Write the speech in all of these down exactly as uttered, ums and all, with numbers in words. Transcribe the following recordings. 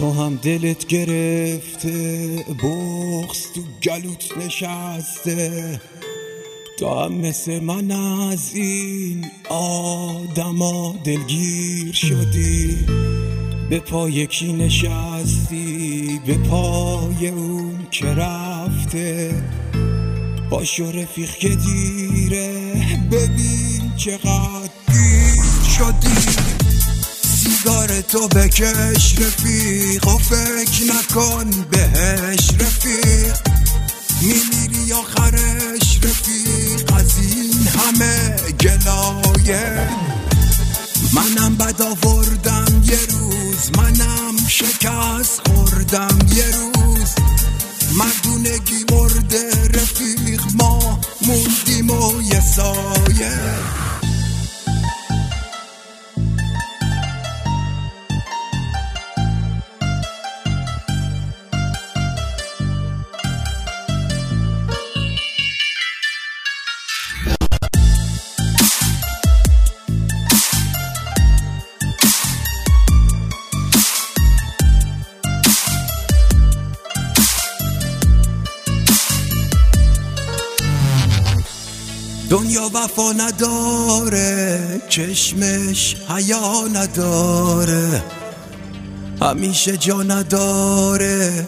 تو هم دلت گرفته، بغض تو گلوت نشسته، تو هم مثل من از این آدما دلگیر شدی. به پای کی نشستی؟ به پای اون که رفته. باشو رفیق که دیره، ببین چقدر دیر شدی. سیگار تو بکش رفیق و فکر نکن بهش رفیق، میمیری آخرش رفیق از این همه گلایه. منم بد آوردم یه روز، منم شکست خوردم یه روز، مردونگی مرده رفیق، ما موندیم و یه سایه. دنیا وفا نداره، چشمش حیا نداره، همیشه جا نداره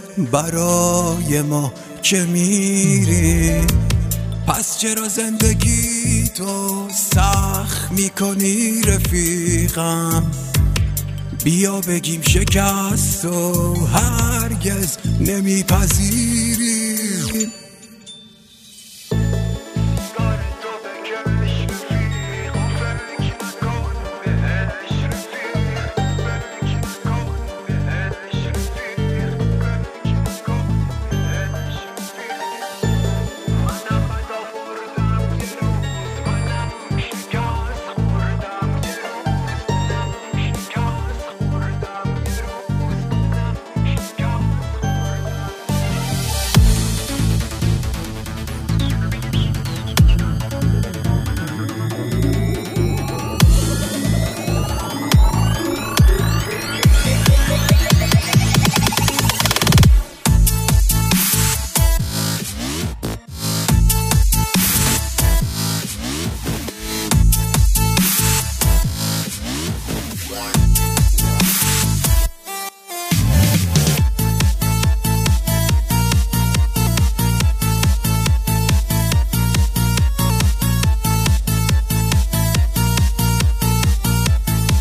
برای ما که میری. پس چرا زندگی تو سخت میکنی رفیقم؟ بیا بگیم شکست و هرگز نمیپذیری.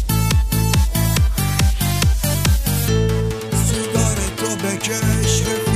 بکش